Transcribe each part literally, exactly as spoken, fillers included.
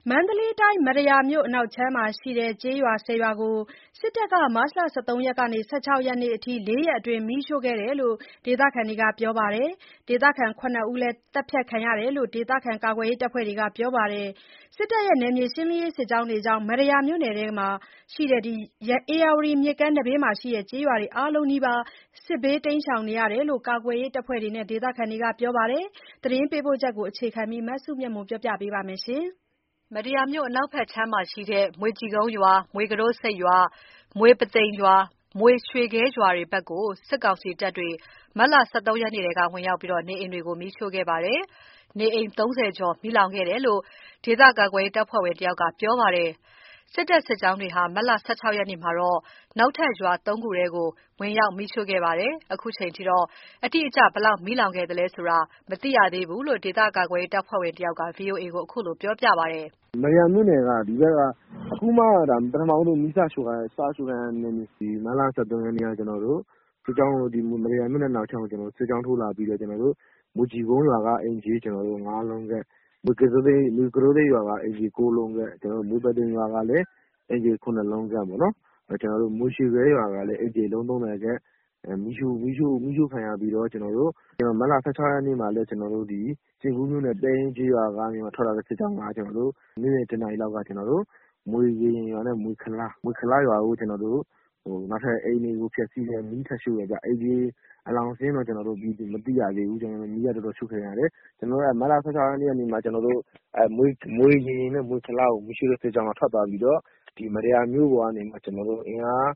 မန္တလေးတိုင်းမတ္တရာမြို့အနောက်ခြမ်းမှာရှိတဲ့ကျေးရွာဆယ်ရွာကိုစစ်တပ်ကမတ်လ ၁၃ ရက်ကနေ ၁၆ ရက်နေ့အထိ လေးရက်အတွင်း မီးရှို့ခဲ့တယ်လို့ ဒေသခံတွေကပြောပါတယ်။ ဒေသခံ ခုနစ် ဦးလည်း သတ်ဖြတ်ခံရတယ်လို့ ဒေသခံကာကွယ်ရေးတပ်ဖွဲ့တွေကပြောပါတယ်။ စစ်တပ်ရဲ့ နယ်မြေရှင်းလင်းရေးစစ်ကြောင်းတွေကြောင့် မတ္တရာမြို့နယ်ထဲက ဧရာဝတီမြစ်ကမ်းနံဘေးမှာရှိတဲ့ကျေးရွာတွေအားလုံးနီးပါး စစ်ဘေးတိမ်းရှောင်နေရတယ်လို့ ကာကွယ်ရေးတပ်ဖွဲ့တွေနဲ့ ဒေသခံတွေကပြောပါတယ်။ သတင်းပေးပို့ချက်ကို အခြေခံပြီး မစုမြတ်မွန်က ပြောပြပါမယ်။မတ္တရာမြို့အနောက်ဘက်ခြမ်းမှာရှိတဲ့ မြွေကြည်ကုန်းရွာ၊ မြွေကတိုးဆိပ်ရွာ၊ မြွေပုသိမ်ရွာ၊ မြွေရွှေခဲရွာတွေဘက်ကို စစ်ကောင်စီတပ်တွေ မတ်လ ၁၃ ရက်နေ့ထဲက ဝင်ရောက်ပြီး နေအိမ်တွေကို မီးရှို့ခဲ့ပါတယ်။ နေအိမ် ၃၀ ကျော်မီးလောင်ခဲ့တယ်လို့ ဒေသကာကွယ်ရေးတပ်ဖွဲ့ဝင်တယောက်ကပြောပါတယ်။ စစ်တပ်စစ်ကြောင်းတွေဟာ မတ်လ ၁၆ ရက်နေ့မှာတော့ နောက်ထပ်ရွာ သုံး ခုထဲကို ဝင်ရောက်မီးရှို့ခဲ့ပါတယ်။ အခုချိန်ထိတော့ အတိအကျ ဘယ်လောက်မီးလောင်ခဲ့သလဲဆိုတာ မသိရသေးဘူးလို့ ဒေသကာကွယ်ရေးတပ်ဖွဲ့ဝင်တယောက်က ဗွီအိုအေကို ခုလိုပြောပြပါတယ်။ "မတ္တရာမြို့နယ်က ဒီဘက်က အခုမှ ပထမဆုံး မီးစရှို့ခံရတဲ့နယ်မြေ။ မတ်လ ၁၃ ရက်နေ့က မတ္တရာမြို့နယ်အနောက်ခြမ်းကို စစ်ကြောင်းထိုးလာပြီးတော့ မြွေကြည်ကုန်းရွာက အိမ်ခြေ ငါးလုံးခန့်၊ မြွေကတိုးဆိပ်ရွာက အိမ်ခြေ ကိုးလုံးခန့်၊ မြွေပုသိမ်ရွာကလည်း အိမ်ခြေ ခုနစ်လုံးခန့်ပေါ့နော်။ မြွေရွှေခဲရွာကလည်း အိမ်ခြေ အလုံး သုံးဆယ်ခန့် မီးရှို့ခံရပြီးတော့ မတ်လ ၁၆ ရက်နေ့မှာလည်း ကျင်ကူးမြို့နယ် သဲအင်းကျေးရွာကနေထွက်လာတဲ့စစ်ကြောင်းက နေ့လည် တစ်နာရီလောက်က မြွေရေယဉ်ရွာနဲ့ မြွေခလားရွာကို နောက်ထပ်အိမ်တွေကိုဖျက်ဆီးတယ်။ မီးထပ်ရှို့တယ်ဗျ။ အိမ်ခြေအလောင်စာရင်းတော့ မသိရသေးဘူး။ မီးကတော်တော်ရှို့ခံရတယ်။ မတ်လ ၁၆ ရက်နေ့မှာ မြွေရေယဉ်နဲ့ မြွေခလားကို မီးရှို့တဲ့စစ်ကြောင်းက ထွက်သွားပြီးတော့ မတ္တရာမြို့ပေါ်ကနေ အင်အား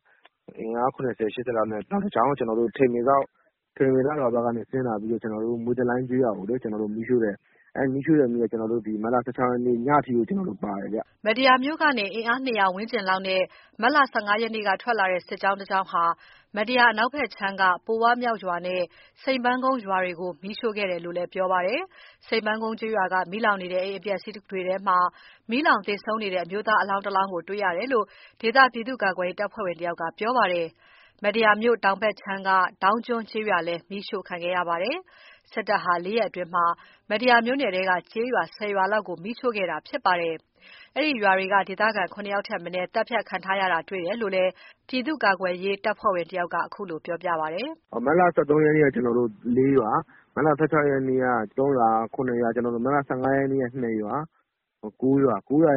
၇၀ - ၈၀ လောက်နဲ့ နောက်တစ်ကြောင်း ထိန်ပင်စောက်ရွာဘက်ကနေ ဆင်းလာပြီးတော့ မြွေတလိုင်းကျေးရွာကိုလည်း မီးရှို့တယ်။ အဲ့မီးရှို့တဲ့နေ့က မတ်လ ၁၆ ရက်နေ့ ညအထိကို ကျနော်တို့ပါတယ်ဗျ။ " မတ္တရာမြို့ကနေ အင်အား ၂၀၀ ဝန်းကျင်လောက်နဲ့ မတ်လ ၁၅ ရက်နေ့က ထွက်လာတဲ့ စစ်ကြောင်းတကြောင်းဟာ မတ္တရာအနောက်ဘက်ခြမ်းက ပိုဝမြောက်ရွာနဲ့ စိန်ပန်းကုန်းရွာတွေကို မီးရှို့ခဲ့တယ်လို့လည်း ပြောပါတယ်။ စိန်ပန်းကုန်းကျေးရွာက မီးလောင်နေတဲ့ အိမ်အပျက်အစီးတွေထဲမှာ မီးလောင်သေဆုံးနေတဲ့ အမျိုးသားအလောင်းတလောင်းကို တွေ့ရတယ်လို့ ဒေသပြည်သူ့ကာကွယ်ရေးတပ်ဖွဲ့ဝင်တယောက်က ပြောပါတယ်။ မတ္တရာမြို့တောင်ဘက်ခြမ်းက ဒေါင်းကျွန်းကျေးရွာလည်း မီးရှို့ခံခဲ့ရပါတယ်။ စစ်တပ်ဟာ လေးရက်အတွင်း မတ္တရာမြို့နယ်ထဲက ကျေးရွာ ဆယ်ရွာလောက်ကို မီးရှို့ခဲ့တာဖြစ်ပါတယ်။ အဲဒီရွာတွေက ဒေသခံ ခုနစ် ယောက်ထက်မနည်း သတ်ဖြတ်ခံထားရတာတွေ့တယ်လို့လည်း ပြည်သူ့ကာကွယ်ရေးတပ်ဖွဲ့ဝင်တယောက်က ခုလိုပြောပြပါတယ်။ "မတ်လ ၁၃ ရက်နေ့က လေးရွာ၊ မတ်လ ၁၆ ရက်နေ့က သုံးရွာ၊ ခုနစ်ရွာ၊ မတ်လ ၁၅ ရက်နေ့က နှစ်ရွာ၊ ကိုးရွာ၊ အော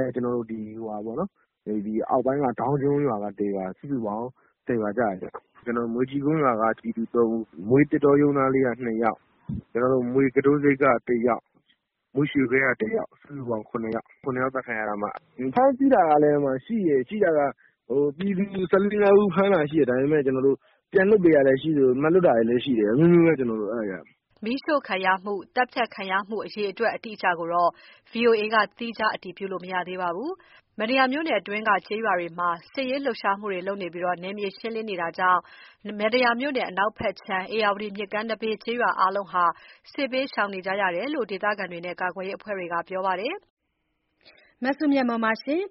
က်ပိုင်းက ဒေါင်းကျွန်းရွာက တစ်ရွာ စုစုပေါင်း ဆယ်ရွာကျတယ်ဗျ။ မြွေကြည်ကုန်းရွာက ပြည်သူ သုံးဦး၊ မြွေသစ်တောရုံးသားလေးက နှစ်ယောက်၊ မြွေကတိုးဆိပ်က တစ်ယောက်၊ မြွေရွှေခဲက တစ်ယောက်၊ စုစုပေါင်း ခုနစ်ယောက် သတ်ခံရတာ။ ဖမ်းဆီးတာကလည်း ရှိတယ်။ ပြည်သူ ၁၄ - ၁၅ ဦးဖမ်းတာရှိတယ်။ ဒါပေမယ့် ပြန်လွှတ်ပေးတာလည်းရှိသလို မလွှတ်တာလည်းရှိတယ်။ အမျိုးမျိုးပဲ အဲ့ဒါက။ " မီးရှို့ခံရမှု၊ သတ်ဖြတ်ခံရမှု အရေအတွက်အတိအကျကိုတော့ ဗွီအိုအေက သီးခြားအတည်ပြုလို့ မရသေးပါဘူး။ မတ္တရာမြို့နယ်အတွင်းက ကျေးရွာတွေမှာ စစ်ရေးလှုပ်ရှားမှုတွေလုပ်နေပြီး နယ်မြေရှင်းလင်းနေတာကြောင့် မတ္တရာမြို့နယ်အနောက်ဘက်ခြမ်း ဧရာဝတီမြစ်ကမ်းနဘေး ကျေးရွာအားလုံးဟာ စစ်ဘေးရှောင်နေကြရတယ်လို့ ဒေသခံတွေနဲ့ ကာကွယ်ရေးအဖွဲ့တွေက ပြောပါတယ်။မစုမြတ်မွန်ပါ